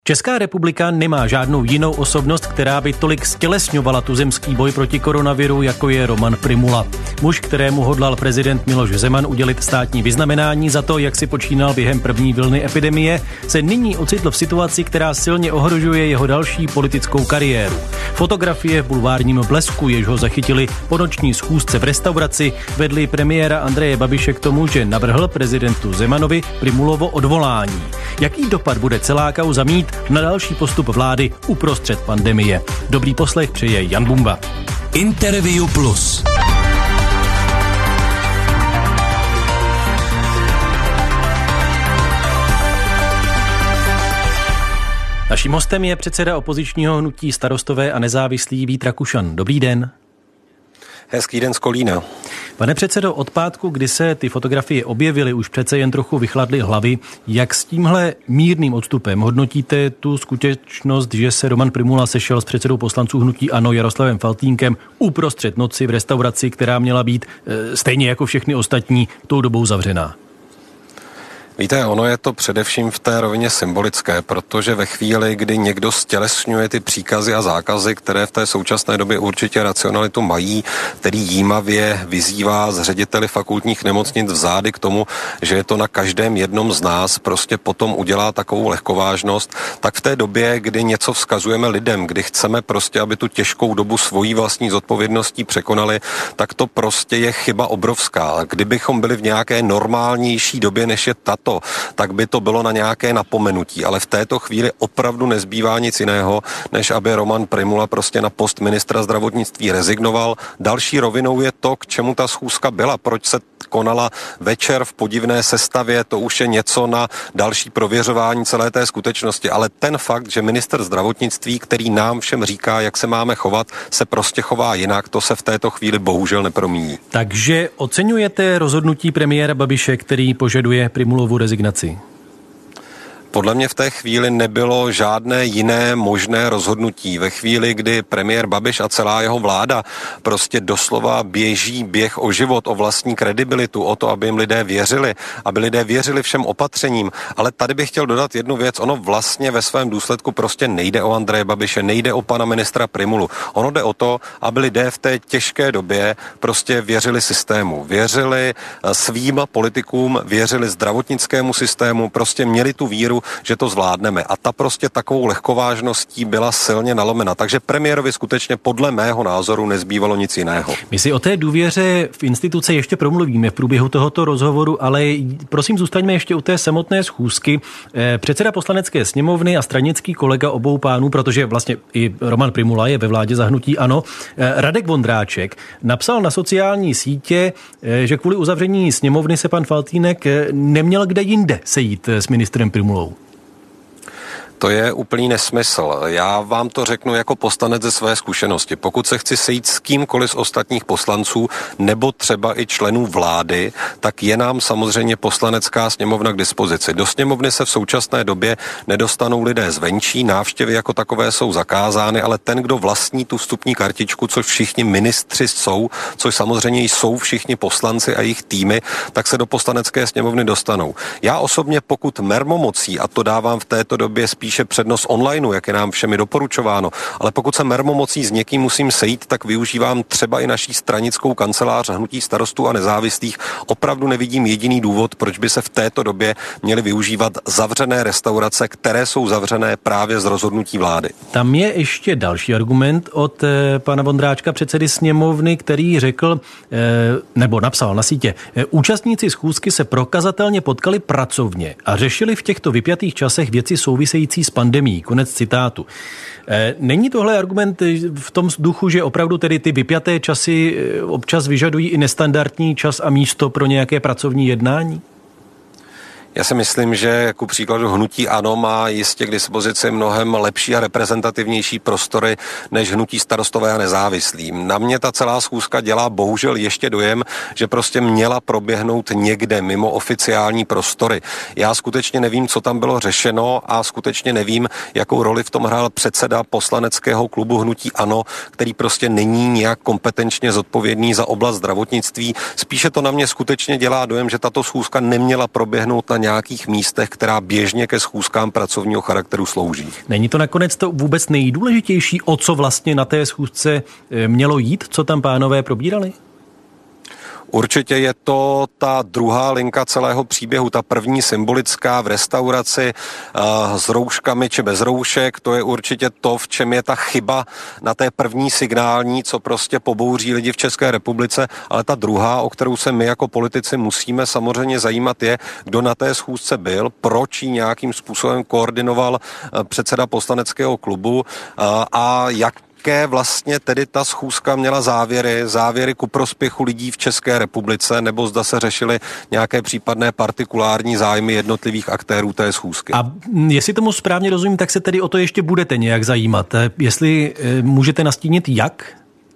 Česká republika nemá žádnou jinou osobnost, která by tolik stělesňovala tuzemský boj proti koronaviru, jako je Roman Prymula. Muž, kterému hodlal prezident Miloš Zeman udělit státní vyznamenání za to, jak si počínal během první vlny epidemie, se nyní ocitl v situaci, která silně ohrožuje jeho další politickou kariéru. Fotografie v bulvárním Blesku, jež ho zachytili po noční schůzce v restauraci, vedli premiéra Andreje Babiše k tomu, že navrhl prezidentu Zemanovi Prymulovo odvolání. Jaký dopad bude celá kauza mít na další postup vlády uprostřed pandemie? Dobrý poslech přeje Jan Bumba. Interview Plus. Naším hostem je předseda opozičního hnutí Starostové a nezávislí Vít Rakušan. Dobrý den. Hezký den z Kolína. Pane předsedo, od pátku, kdy se ty fotografie objevily, už přece jen trochu vychladly hlavy. Jak s tímhle mírným odstupem hodnotíte tu skutečnost, že se Roman Prymula sešel s předsedou poslanců hnutí ANO Jaroslavem Faltýnkem uprostřed noci v restauraci, která měla být stejně jako všechny ostatní tou dobou zavřená? Víte, ono je to především v té rovině symbolické, protože ve chvíli, kdy někdo stělesňuje ty příkazy a zákazy, které v té současné době určitě racionalitu mají, který jímavě vyzývá z řediteli fakultních nemocnic v zády k tomu, že je to na každém jednom z nás, prostě potom udělá takovou lehkovážnost, tak v té době, kdy něco vzkazujeme lidem, kdy chceme prostě, aby tu těžkou dobu svojí vlastní zodpovědností překonali, tak to prostě je chyba obrovská. Kdybychom byli v nějaké normálnější době, než je tato, tak by to bylo na nějaké napomenutí, ale v této chvíli opravdu nezbývá nic jiného, než aby Roman Prymula prostě na post ministra zdravotnictví rezignoval. Další rovinou je to, k čemu ta schůzka byla, proč se konala večer v podivné sestavě, to už je něco na další prověřování celé té skutečnosti, ale ten fakt, že ministr zdravotnictví, který nám všem říká, jak se máme chovat, se prostě chová jinak, to se v této chvíli bohužel nepromíní. Takže oceňujete rozhodnutí premiéra Babiše, který požaduje Prymulovu rezignaci? Podle mě v té chvíli nebylo žádné jiné možné rozhodnutí. Ve chvíli, kdy premiér Babiš a celá jeho vláda prostě doslova běží běh o život, o vlastní kredibilitu, o to, aby jim lidé věřili, aby lidé věřili všem opatřením. Ale tady bych chtěl dodat jednu věc. Ono vlastně ve svém důsledku prostě nejde o Andreje Babiše, nejde o pana ministra Prymulu. Ono jde o to, aby lidé v té těžké době prostě věřili systému, věřili svým politikům, věřili zdravotnickému systému, prostě měli tu víru, že to zvládneme. A ta prostě takovou lehkovážností byla silně nalomena. Takže premiérovi skutečně podle mého názoru nezbývalo nic jiného. My si o té důvěře v instituce ještě promluvíme v průběhu tohoto rozhovoru, ale prosím zůstaňme ještě u té samotné schůzky. Předseda Poslanecké sněmovny a stranický kolega obou pánů, protože vlastně i Roman Prymula je ve vládě za hnutí ANO, Radek Vondráček, napsal na sociální sítě, že kvůli uzavření sněmovny se pan Faltýnek neměl kde jinde sejít s ministrem Prymulou. To je úplný nesmysl. Já vám to řeknu jako poslanec ze své zkušenosti. Pokud se chci sejít s kýmkoliv z ostatních poslanců nebo třeba i členů vlády, tak je nám samozřejmě Poslanecká sněmovna k dispozici. Do sněmovny se v současné době nedostanou lidé zvenčí, návštěvy jako takové jsou zakázány, ale ten, kdo vlastní tu vstupní kartičku, což všichni ministři jsou, což samozřejmě jsou všichni poslanci a jejich týmy, tak se do Poslanecké sněmovny dostanou. Já osobně, pokud mermomocí, a to dávám v této době spíše přednost onlineu, jak je nám všemi doporučováno, ale pokud se mermomocí s někým musím sejít, tak využívám třeba i naší stranickou kancelář hnutí Starostů a nezávislých. Opravdu nevidím jediný důvod, proč by se v této době měly využívat zavřené restaurace, které jsou zavřené právě z rozhodnutí vlády. Tam je ještě další argument od pana Vondráčka, předsedy sněmovny, který řekl, nebo napsal na sítě, účastníci schůzky se prokazatelně potkali pracovně a řešili v těchto vypjatých časech věci související s pandemií. Konec citátu. Není tohle argument v tom duchu, že opravdu tedy ty vypjaté časy občas vyžadují i nestandardní čas a místo pro nějaké pracovní jednání? Já si myslím, že ku příkladu hnutí ANO má jistě k dispozici mnohem lepší a reprezentativnější prostory než hnutí Starostové a nezávislí. Na mě ta celá schůzka dělá bohužel ještě dojem, že prostě měla proběhnout někde mimo oficiální prostory. Já skutečně nevím, co tam bylo řešeno a skutečně nevím, jakou roli v tom hrál předseda poslaneckého klubu hnutí ANO, který prostě není nějak kompetenčně zodpovědný za oblast zdravotnictví. Spíše to na mě skutečně dělá dojem, že tato schůzka neměla proběhnout na nějakých místech, která běžně ke schůzkám pracovního charakteru slouží. Není to nakonec to vůbec nejdůležitější, o co vlastně na té schůzce mělo jít, co tam pánové probírali? Určitě je to ta druhá linka celého příběhu, ta první symbolická v restauraci s rouškami či bez roušek, to je určitě to, v čem je ta chyba na té první signální, co prostě pobouří lidi v České republice, ale ta druhá, o kterou se my jako politici musíme samozřejmě zajímat, je, kdo na té schůzce byl, proč ji nějakým způsobem koordinoval předseda poslaneckého klubu a jaké vlastně tedy ta schůzka měla závěry ku prospěchu lidí v České republice, nebo zda se řešily nějaké případné partikulární zájmy jednotlivých aktérů té schůzky. A jestli tomu správně rozumím, tak se tedy o to ještě budete nějak zajímat. Jestli můžete nastínit jak?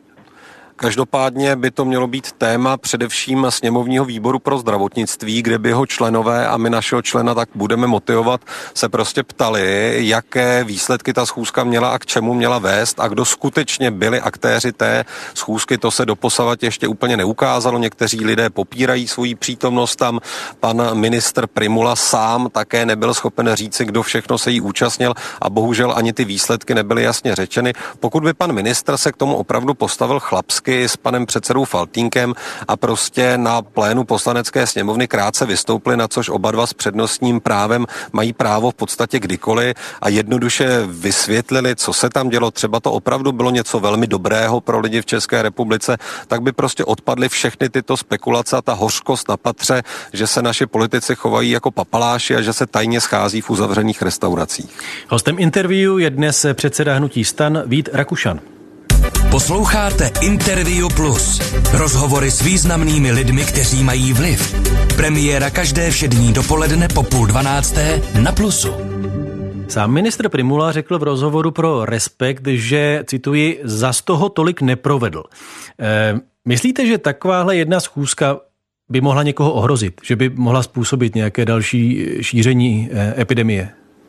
Každopádně by to mělo být téma především sněmovního výboru pro zdravotnictví, kde by jeho členové a my našeho člena tak budeme motivovat, se prostě ptali, jaké výsledky ta schůzka měla a k čemu měla vést a kdo skutečně byli aktéři té schůzky. To se doposavat ještě úplně neukázalo. Někteří lidé popírají svoji přítomnost tam. Pan ministr Prymula sám také nebyl schopen říci, kdo všechno se jí účastnil a bohužel ani ty výsledky nebyly jasně řečeny. Pokud by pan ministr se k tomu opravdu postavil chlapsky s panem předsedou Faltýnkem a prostě na plénu poslanecké sněmovny krátce vystoupili, na což oba dva s přednostním právem mají právo v podstatě kdykoliv a jednoduše vysvětlili, co se tam dělo, třeba to opravdu bylo něco velmi dobrého pro lidi v České republice, tak by prostě odpadly všechny tyto spekulace a ta hořkost na patře, že se naši politici chovají jako papaláši a že se tajně schází v uzavřených restauracích. Hostem interview je dnes předseda hnutí STAN Vít Rakušan. Posloucháte Interview Plus. Rozhovory s významnými lidmi, kteří mají vliv. Premiéra každé všední dopoledne po 11:30 na Plusu. Sám ministr Prymula řekl v rozhovoru pro Respekt, že, cituji, zas toho tolik neprovedl. Myslíte, že takováhle jedna schůzka by mohla někoho ohrozit? Že by mohla způsobit nějaké další šíření epidemie?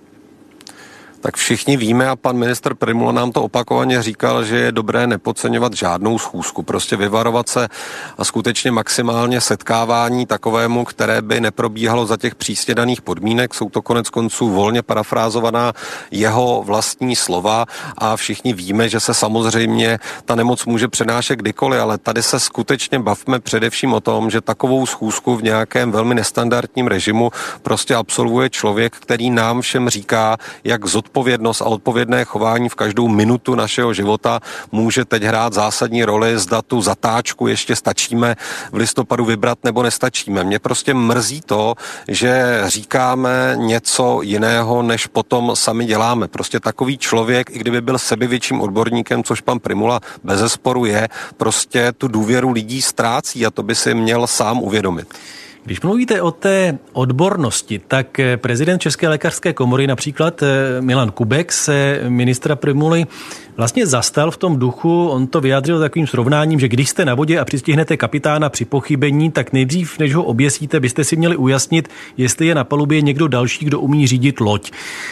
Tak všichni víme a pan ministr Prymula nám to opakovaně říkal, že je dobré nepodceňovat žádnou schůzku, prostě vyvarovat se a skutečně maximálně setkávání takovému, které by neprobíhalo za těch přísně daných podmínek. Jsou to konec konců volně parafrázovaná jeho vlastní slova a všichni víme, že se samozřejmě ta nemoc může přenášet kdykoliv, ale tady se skutečně bavme především o tom, že takovou schůzku v nějakém velmi nestandardním režimu prostě absolvuje člověk, který nám všem říká, jak zodpovědnost a odpovědné chování v každou minutu našeho života může teď hrát zásadní roli, zda tu zatáčku ještě stačíme v listopadu vybrat nebo nestačíme. Mě prostě mrzí to, že říkáme něco jiného, než potom sami děláme. Prostě takový člověk, i kdyby byl sebevětším odborníkem, což pan Prymula bezesporu je, prostě tu důvěru lidí ztrácí a to by si měl sám uvědomit. Když mluvíte o té odbornosti, tak prezident České lékařské komory, například Milan Kubek, se ministra Prymuly vlastně zastal v tom duchu, on to vyjádřil takovým srovnáním, že když jste na vodě a přistihnete kapitána při pochybení, tak nejdřív, než ho oběsíte, byste si měli ujasnit, jestli je na palubě někdo další, kdo umí řídit loď.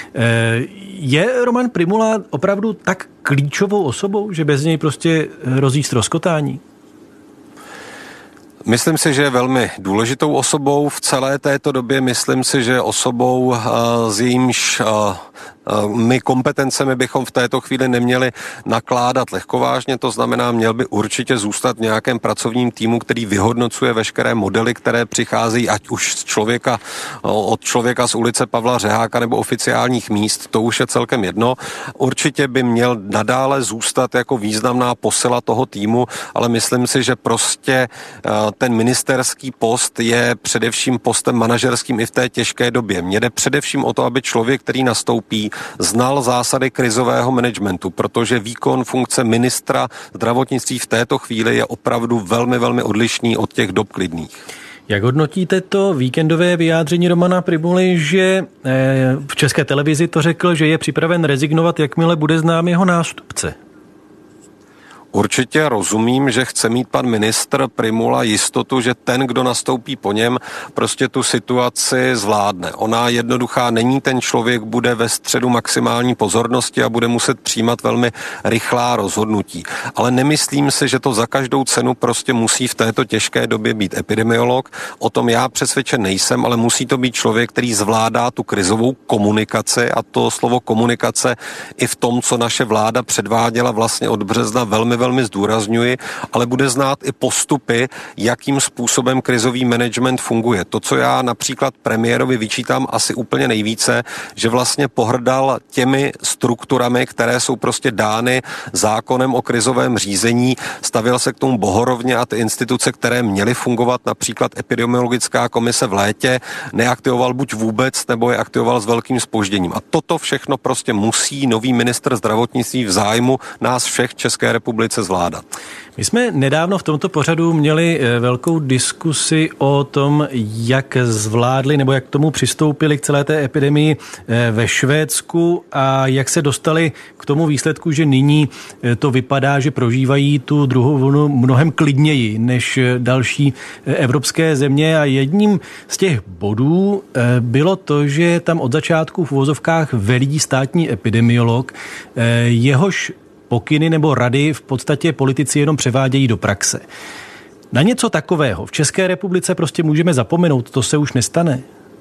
Je Roman Prymula opravdu tak klíčovou osobou, že bez něj prostě hrozí ztroskotání? Myslím si, že je velmi důležitou osobou v celé této době. Myslím si, že je osobou, s jejímž my kompetencemi bychom v této chvíli neměli nakládat lehkovážně, to znamená, měl by určitě zůstat v nějakém pracovním týmu, který vyhodnocuje veškeré modely, které přicházejí ať už od člověka z ulice Pavla Řeháka nebo oficiálních míst, to už je celkem jedno. Určitě by měl nadále zůstat jako významná posila toho týmu, ale myslím si, že prostě ten ministerský post je především postem manažerským i v té těžké době. Mně jde především o to, aby člověk, který nastoupí, znal zásady krizového managementu, protože výkon funkce ministra zdravotnictví v této chvíli je opravdu velmi, velmi odlišný od těch dob klidných. Jak hodnotíte to víkendové vyjádření Romana Prymuly, že v České televizi to řekl, že je připraven rezignovat, jakmile bude znám jeho nástupce? Určitě rozumím, že chce mít pan ministr Prymula jistotu, že ten, kdo nastoupí po něm, prostě tu situaci zvládne. Ona jednoduchá není, ten člověk bude ve středu maximální pozornosti a bude muset přijímat velmi rychlá rozhodnutí. Ale nemyslím si, že to za každou cenu prostě musí v této těžké době být epidemiolog. O tom já přesvědčen nejsem, ale musí to být člověk, který zvládá tu krizovou komunikaci, a to slovo komunikace i v tom, co naše vláda předváděla vlastně od března, velmi zdůrazňuji, ale bude znát i postupy, jakým způsobem krizový management funguje. To, co já například premiérovi vyčítám asi úplně nejvíce, že vlastně pohrdal těmi strukturami, které jsou prostě dány zákonem o krizovém řízení, stavěl se k tomu bohorovně a ty instituce, které měly fungovat, například epidemiologická komise v létě, neaktivoval buď vůbec, nebo je aktivoval s velkým zpožděním. A toto všechno prostě musí nový ministr zdravotnictví v zájmu nás všech v České republice zvládat. My jsme nedávno v tomto pořadu měli velkou diskusi o tom, jak zvládli nebo jak k tomu přistoupili k celé té epidemii ve Švédsku a jak se dostali k tomu výsledku, že nyní to vypadá, že prožívají tu druhou vlnu mnohem klidněji než další evropské země. A jedním z těch bodů bylo to, že tam od začátku v uvozovkách velí státní epidemiolog, jehož pokyny nebo rady v podstatě politici jenom převádějí do praxe. Na něco takového v České republice prostě můžeme zapomenout, to se už nestane.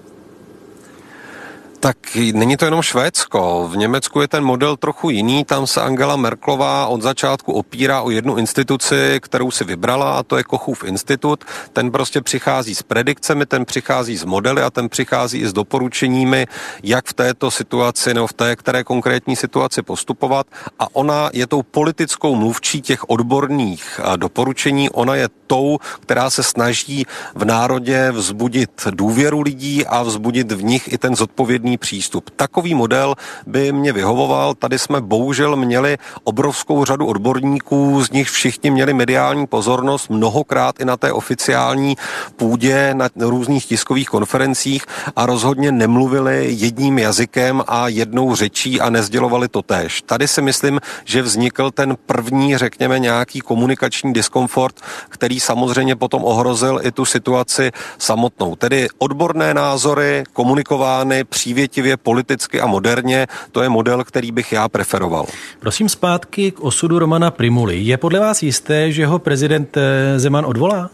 Tak není to jenom Švédsko. V Německu je ten model trochu jiný. Tam se Angela Merkelová od začátku opírá o jednu instituci, kterou si vybrala, a to je Kochův institut. Ten prostě přichází s predikcemi, ten přichází s modely a ten přichází i s doporučeními, jak v této situaci nebo v té které konkrétní situaci postupovat. A ona je tou politickou mluvčí těch odborných doporučení. Ona je tou, která se snaží v národě vzbudit důvěru lidí a vzbudit v nich i ten zodpovědný přístup. Takový model by mě vyhovoval. Tady jsme bohužel měli obrovskou řadu odborníků, z nich všichni měli mediální pozornost, mnohokrát i na té oficiální půdě, na různých tiskových konferencích a rozhodně nemluvili jedním jazykem a jednou řečí a nesdělovali totéž. Tady si myslím, že vznikl ten první, řekněme, nějaký komunikační diskomfort, který samozřejmě potom ohrozil i tu situaci samotnou. Tedy odborné názory komunikovány přívětivě, politicky a moderně, to je model, který bych já preferoval. Prosím zpátky k osudu Romana Prymuly. Je podle vás jisté, že ho prezident Zeman odvolá?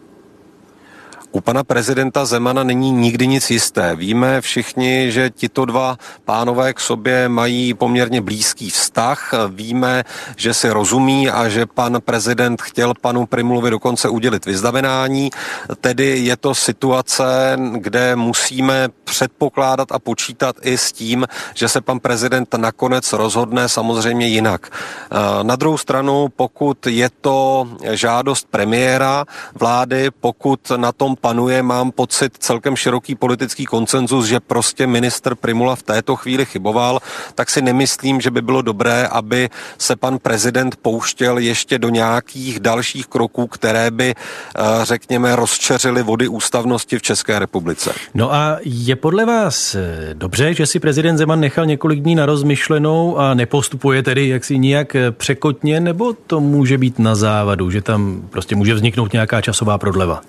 U pana prezidenta Zemana není nikdy nic jisté. Víme všichni, že tito dva pánové k sobě mají poměrně blízký vztah. Víme, že si rozumí a že pan prezident chtěl panu Prymulovi dokonce udělit vyznamenání. Tedy je to situace, kde musíme předpokládat a počítat i s tím, že se pan prezident nakonec rozhodne samozřejmě jinak. Na druhou stranu, pokud je to žádost premiéra vlády, pokud na tom panuje, mám pocit, celkem široký politický konsenzus, že prostě ministr Prymula v této chvíli chyboval, tak si nemyslím, že by bylo dobré, aby se pan prezident pouštěl ještě do nějakých dalších kroků, které by, řekněme, rozčeřily vody ústavnosti v České republice. No a je podle vás dobře, že si prezident Zeman nechal několik dní na rozmyšlenou a nepostupuje tedy jaksi nijak překotně, nebo to může být na závadu, že tam prostě může vzniknout nějaká časová prodleva?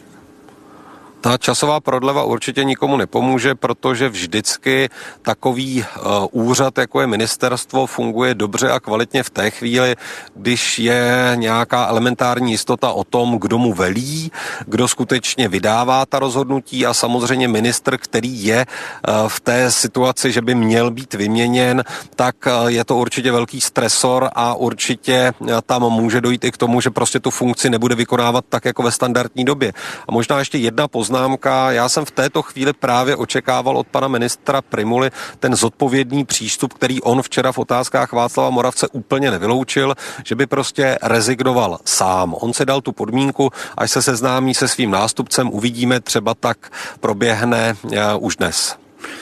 Ta časová prodleva určitě nikomu nepomůže, protože vždycky takový úřad, jako je ministerstvo, funguje dobře a kvalitně v té chvíli, když je nějaká elementární jistota o tom, kdo mu velí, kdo skutečně vydává ta rozhodnutí a samozřejmě ministr, který je v té situaci, že by měl být vyměněn, tak je to určitě velký stresor a určitě tam může dojít i k tomu, že prostě tu funkci nebude vykonávat tak jako ve standardní době. A možná ještě jedna poznámka. Já jsem v této chvíli právě očekával od pana ministra Prymuly ten zodpovědný přístup, který on včera v Otázkách Václava Moravce úplně nevyloučil, že by prostě rezignoval sám. On si dal tu podmínku, až se seznámí se svým nástupcem, uvidíme, třeba tak proběhne už dnes.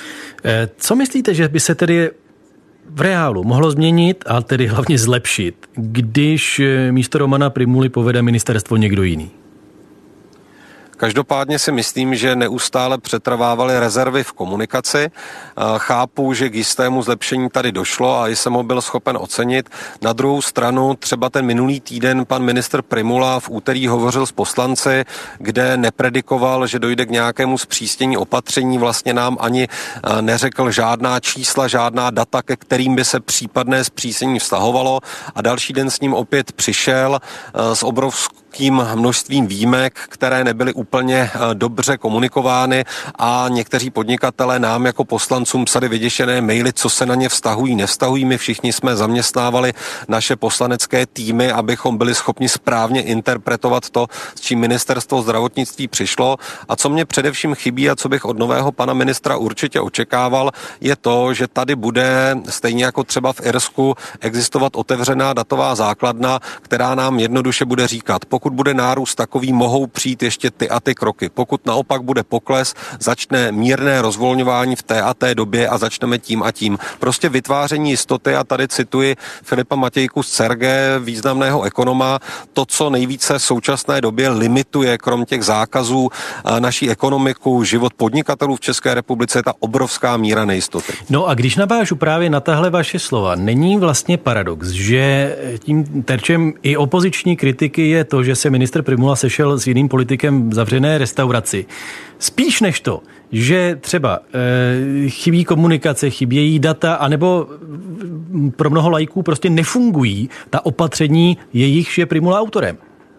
Co myslíte, že by se tedy v reálu mohlo změnit, a tedy hlavně zlepšit, když místo Romana Prymuly povede ministerstvo někdo jiný? Každopádně si myslím, že neustále přetrvávaly rezervy v komunikaci. Chápu, že k jistému zlepšení tady došlo a jsem ho byl schopen ocenit. Na druhou stranu třeba ten minulý týden pan ministr Prymula v úterý hovořil s poslanci, kde nepredikoval, že dojde k nějakému zpřísnění opatření. Vlastně nám ani neřekl žádná čísla, žádná data, ke kterým by se případné zpřísnění vztahovalo. A další den s ním opět přišel s obrovským množstvím výjimek, které nebyly úplně dobře komunikovány a někteří podnikatelé nám jako poslancům psali vyděšené maily, co se na ně vztahují, nevztahují. My všichni jsme zaměstnávali naše poslanecké týmy, abychom byli schopni správně interpretovat to, s čím ministerstvo zdravotnictví přišlo. A co mě především chybí a co bych od nového pana ministra určitě očekával, je to, že tady bude stejně jako třeba v Irsku existovat otevřená datová základna, která nám jednoduše bude říkat, pokud bude nárůst takový, mohou přijít ještě ty a ty kroky. Pokud naopak bude pokles, začne mírné rozvolňování v té a té době a začneme tím a tím. Prostě vytváření jistoty, a tady cituji Filipa Matějku z CERGE, významného ekonoma, to, co nejvíce v současné době limituje, krom těch zákazů, naší ekonomiku, život podnikatelů v České republice, je ta obrovská míra nejistoty. No a když navážu právě na tahle vaše slova, není vlastně paradox, že tím terčem i opoziční kritiky je to, že se ministr Prymula sešel s jiným politikem v zavřené restauraci. Spíš než to, že třeba chybí komunikace, chybějí data, anebo pro mnoho laiků prostě nefungují ta opatření, jejichž je Prymula autorem.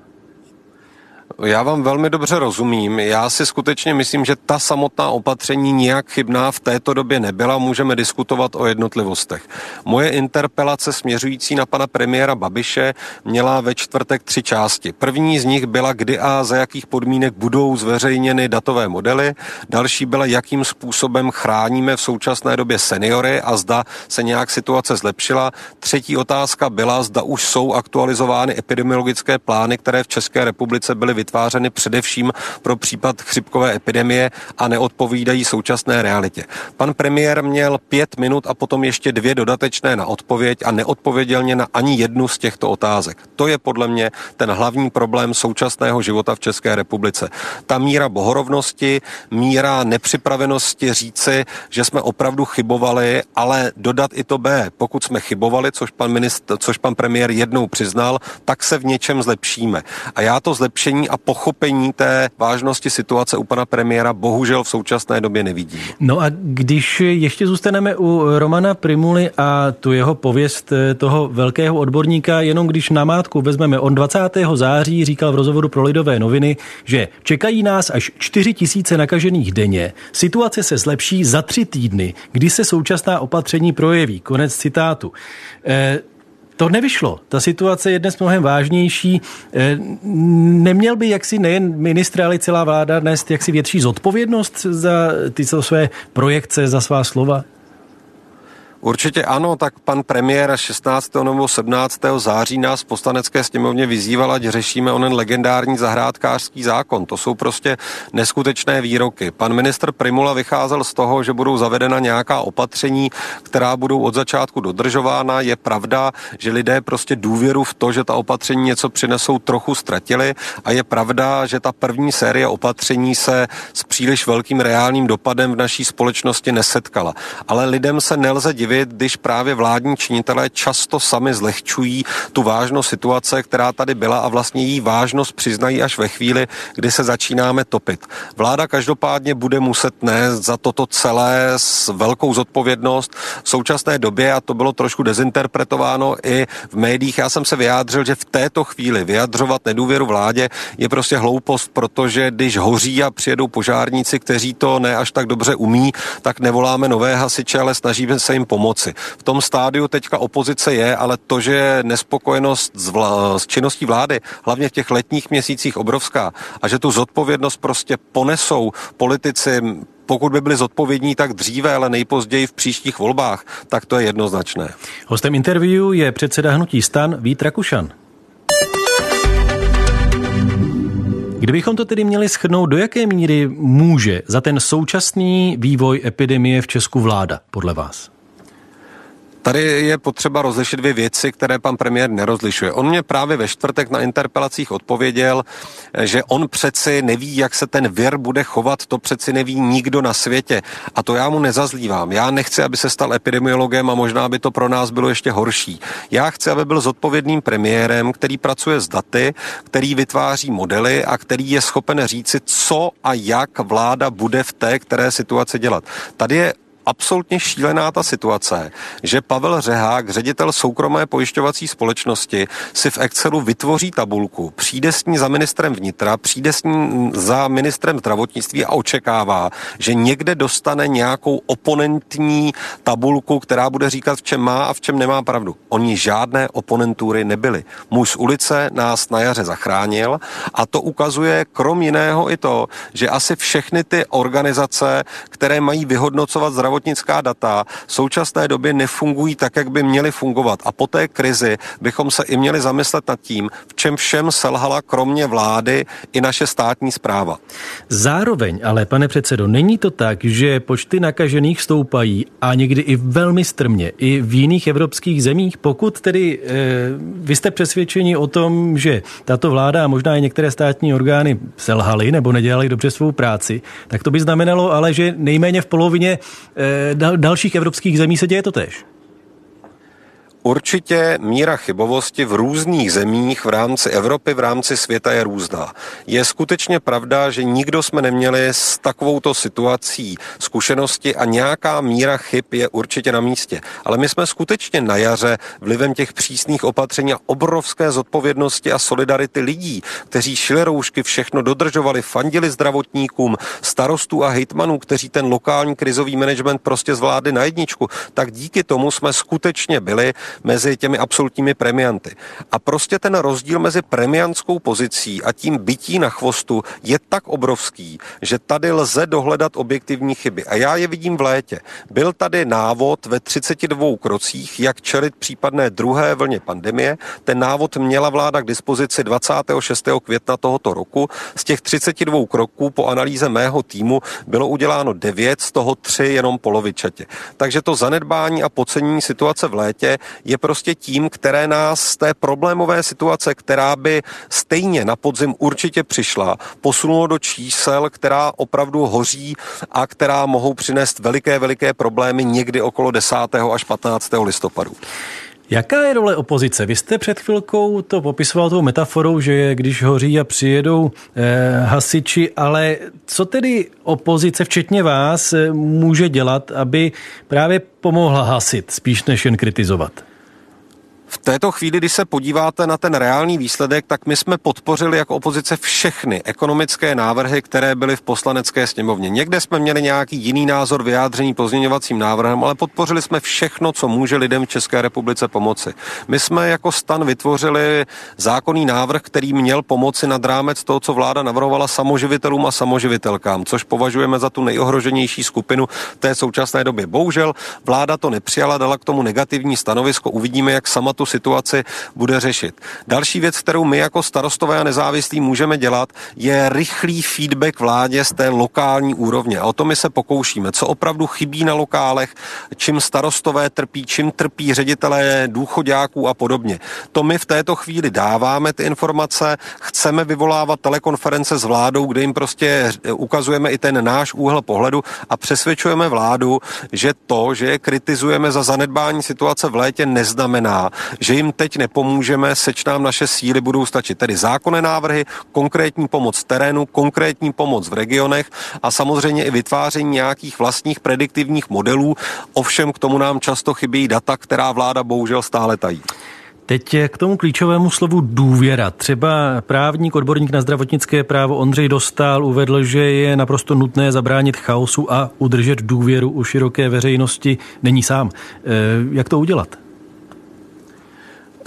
Já vám velmi dobře rozumím. Já si skutečně myslím, že ta samotná opatření nijak chybná v této době nebyla. Můžeme diskutovat o jednotlivostech. Moje interpelace směřující na pana premiéra Babiše měla ve čtvrtek 3 části. První z nich byla, kdy a za jakých podmínek budou zveřejněny datové modely. Další byla, jakým způsobem chráníme v současné době seniory a zda se nějak situace zlepšila. Třetí otázka byla, zda už jsou aktualizovány epidemiologické plány, které v České republice byly vytvářeny především pro případ chřipkové epidemie a neodpovídají současné realitě. Pan premiér měl 5 minut a potom ještě 2 dodatečné na odpověď a neodpověděl mě na ani jednu z těchto otázek. To je podle mě ten hlavní problém současného života v České republice. Ta míra bohorovnosti, míra nepřipravenosti říci, že jsme opravdu chybovali, ale dodat i to B. Pokud jsme chybovali, což pan premiér jednou přiznal, tak se v něčem zlepšíme. A já to zlepšení a pochopení té vážnosti situace u pana premiéra bohužel v současné době nevidím. No a když ještě zůstaneme u Romana Prymuly a tu jeho pověst toho velkého odborníka, jenom když namátku vezmeme, on 20. září říkal v rozhovoru pro Lidové noviny, že čekají nás až 4 000 nakažených denně. Situace se zlepší za 3 týdny, kdy se současná opatření projeví. Konec citátu. To nevyšlo. Ta situace je dnes mnohem vážnější. Neměl by jaksi nejen ministr, ale celá vláda nést jaksi větší zodpovědnost za ty své projekce, za svá slova? Určitě ano, tak pan premiér 16. nebo 17. září nás v Poslanecké sněmovně vyzýval, ať řešíme onen legendární zahrádkářský zákon. To jsou prostě neskutečné výroky. Pan ministr Prymula vycházel z toho, že budou zavedena nějaká opatření, která budou od začátku dodržována. Je pravda, že lidé prostě důvěru v to, že ta opatření něco přinesou, trochu ztratili, a je pravda, že ta první série opatření se s příliš velkým reálným dopadem v naší společnosti nesetkala. Ale lidem se nelze divit, když právě vládní činitelé často sami zlehčují tu vážnost situace, která tady byla, a vlastně její vážnost přiznají až ve chvíli, kdy se začínáme topit. Vláda každopádně bude muset nést za toto celé s velkou zodpovědnost v současné době, a to bylo trošku dezinterpretováno i v médiích. Já jsem se vyjádřil, že v této chvíli vyjadřovat nedůvěru vládě je prostě hloupost, protože když hoří a přijedou požárníci, kteří to ne až tak dobře umí, tak nevoláme nové hasiče, ale snažíme se jim pomoci. V tom stádiu teďka opozice je, ale to, že je nespokojenost s činností vlády, hlavně v těch letních měsících, obrovská, a že tu zodpovědnost prostě ponesou politici, pokud by byli zodpovědní, tak dříve, ale nejpozději v příštích volbách, tak to je jednoznačné. Hostem interview je předseda hnutí STAN Vít Rakušan. Kdybychom to tedy měli shrnout, do jaké míry může za ten současný vývoj epidemie v Česku vláda, podle vás? Tady je potřeba rozlišit dvě věci, které pan premiér nerozlišuje. On mě právě ve čtvrtek na interpelacích odpověděl, že on přeci neví, jak se ten vir bude chovat, to přeci neví nikdo na světě. A to já mu nezazlívám. Já nechci, aby se stal epidemiologem a možná by to pro nás bylo ještě horší. Já chci, aby byl zodpovědným premiérem, který pracuje s daty, který vytváří modely a který je schopen říci, co a jak vláda bude v té které situaci dělat. Tady je absolutně šílená ta situace, že Pavel Řehák, ředitel soukromé pojišťovací společnosti, si v Excelu vytvoří tabulku, přijde s ní za ministrem vnitra, přijde s ní za ministrem zdravotnictví a očekává, že někde dostane nějakou oponentní tabulku, která bude říkat, v čem má a v čem nemá pravdu. Oni žádné oponentury nebyly. Muž z ulice nás na jaře zachránil a to ukazuje krom jiného i to, že asi všechny ty organizace, které mají vyhodnocovat zdravotnická data v současné době nefungují tak, jak by měly fungovat. A po té krizi bychom se i měli zamyslet nad tím, v čem všem selhala kromě vlády i naše státní správa. Zároveň, ale pane předsedo, není to tak, že počty nakažených stoupají a někdy i velmi strmě, i v jiných evropských zemích? Pokud tedy vy jste přesvědčeni o tom, že tato vláda a možná i některé státní orgány selhaly nebo nedělaly dobře svou práci, tak to by znamenalo ale, že nejméně v polovině dalších evropských zemí se děje to též. Určitě míra chybovosti v různých zemích v rámci Evropy, v rámci světa je různá. Je skutečně pravda, že nikdo jsme neměli s takovouto situací zkušenosti a nějaká míra chyb je určitě na místě. Ale my jsme skutečně na jaře vlivem těch přísných opatření a obrovské zodpovědnosti a solidarity lidí, kteří šili roušky, všechno dodržovali, fandili zdravotníkům, starostů a hejtmanů, kteří ten lokální krizový management prostě zvládli na jedničku, tak díky tomu jsme skutečně byli mezi těmi absolutními premianty. A prostě ten rozdíl mezi premianskou pozicí a tím bytí na chvostu je tak obrovský, že tady lze dohledat objektivní chyby. A já je vidím v létě. Byl tady návod ve 32 krocích, jak čelit případné druhé vlně pandemie. Ten návod měla vláda k dispozici 26. května tohoto roku. Z těch 32 kroků po analýze mého týmu bylo uděláno 9, z toho 3 jenom polovičatě. Takže to zanedbání a podcenění situace v létě je prostě tím, které nás z té problémové situace, která by stejně na podzim určitě přišla, posunulo do čísel, která opravdu hoří a která mohou přinést veliké problémy někdy okolo 10. až 15. listopadu. Jaká je role opozice? Vy jste před chvilkou to popisoval tou metaforou, že když hoří a přijedou hasiči, ale co tedy opozice, včetně vás, může dělat, aby právě pomohla hasit, spíš než jen kritizovat? V této chvíli, když se podíváte na ten reálný výsledek, tak my jsme podpořili jako opozice všechny ekonomické návrhy, které byly v poslanecké sněmovně. Někde jsme měli nějaký jiný názor vyjádřený pozměňovacím návrhem, ale podpořili jsme všechno, co může lidem v České republice pomoci. My jsme jako STAN vytvořili zákonný návrh, který měl pomoci nad rámec toho, co vláda navrhovala samoživitelům a samoživitelkám, což považujeme za tu nejohroženější skupinu v té současné době. Bohužel vláda to nepřijala, dala k tomu negativní stanovisko. Uvidíme, jak sama tu situaci bude řešit. Další věc, kterou my jako starostové a nezávislí můžeme dělat, je rychlý feedback vládě z té lokální úrovně. A o to my se pokoušíme. Co opravdu chybí na lokálech, čím starostové trpí, čím trpí ředitelé důchoďáků a podobně. To my v této chvíli dáváme ty informace, chceme vyvolávat telekonference s vládou, kde jim prostě ukazujeme i ten náš úhel pohledu a přesvědčujeme vládu, že to, že je kritizujeme za zanedbání situace v létě, neznamená, že jim teď nepomůžeme, seč nám naše síly budou stačit. Tedy zákonné návrhy, konkrétní pomoc v terénu, konkrétní pomoc v regionech a samozřejmě i vytváření nějakých vlastních prediktivních modelů. Ovšem k tomu nám často chybí data, která vláda bohužel stále tají. Teď k tomu klíčovému slovu důvěra. Třeba právník, odborník na zdravotnické právo Ondřej Dostál uvedl, že je naprosto nutné zabránit chaosu a udržet důvěru u široké veřejnosti. Není sám. Jak to udělat?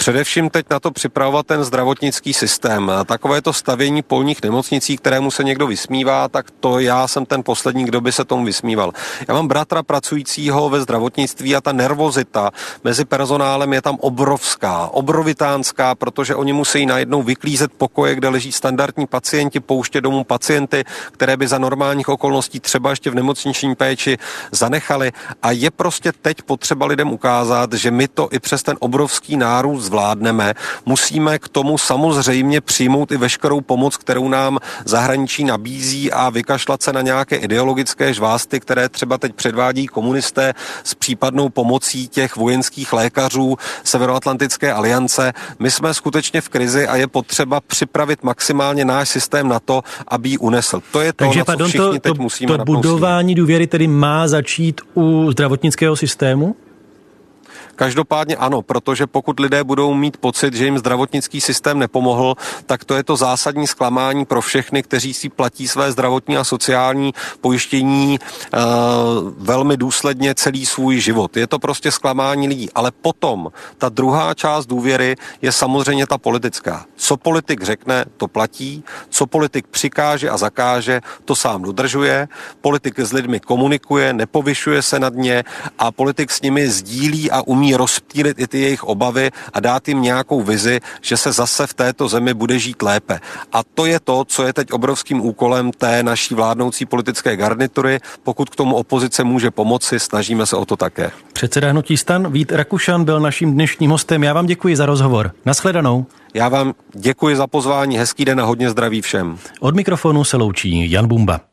Především teď na to připravovat ten zdravotnický systém. Takové to stavění polních nemocnicí, kterému se někdo vysmívá, tak to já jsem ten poslední, kdo by se tomu vysmíval. Já mám bratra pracujícího ve zdravotnictví a ta nervozita mezi personálem je tam obrovská, obrovitánská, protože oni musí najednou vyklízet pokoje, kde leží standardní pacienti, pouštět domů pacienty, které by za normálních okolností třeba ještě v nemocniční péči zanechali. A je prostě teď potřeba lidem ukázat, že my to i přes ten obrovský nárůst zvládneme. Musíme k tomu samozřejmě přijmout i veškerou pomoc, kterou nám zahraničí nabízí a vykašlat se na nějaké ideologické žvásty, které třeba teď předvádí komunisté s případnou pomocí těch vojenských lékařů Severoatlantické aliance. My jsme skutečně v krizi a je potřeba připravit maximálně náš systém na to, aby ji unesl. To je to, na co všichni teď musíme to budování důvěry tedy má začít u zdravotnického systému? Každopádně ano, protože pokud lidé budou mít pocit, že jim zdravotnický systém nepomohl, tak to je to zásadní zklamání pro všechny, kteří si platí své zdravotní a sociální pojištění velmi důsledně celý svůj život. Je to prostě zklamání lidí. Ale potom ta druhá část důvěry je samozřejmě ta politická. Co politik řekne, to platí. Co politik přikáže a zakáže, to sám dodržuje. Politik s lidmi komunikuje, nepovyšuje se nad ně a politik s nimi sdílí a umí rozptýlit i ty jejich obavy a dát jim nějakou vizi, že se zase v této zemi bude žít lépe. A to je to, co je teď obrovským úkolem té naší vládnoucí politické garnitury. Pokud k tomu opozice může pomoci, snažíme se o to také. Předseda hnutí STAN Vít Rakušan byl naším dnešním hostem. Já vám děkuji za rozhovor. Nashledanou. Já vám děkuji za pozvání, hezký den a hodně zdraví všem. Od mikrofonu se loučí Jan Bumba.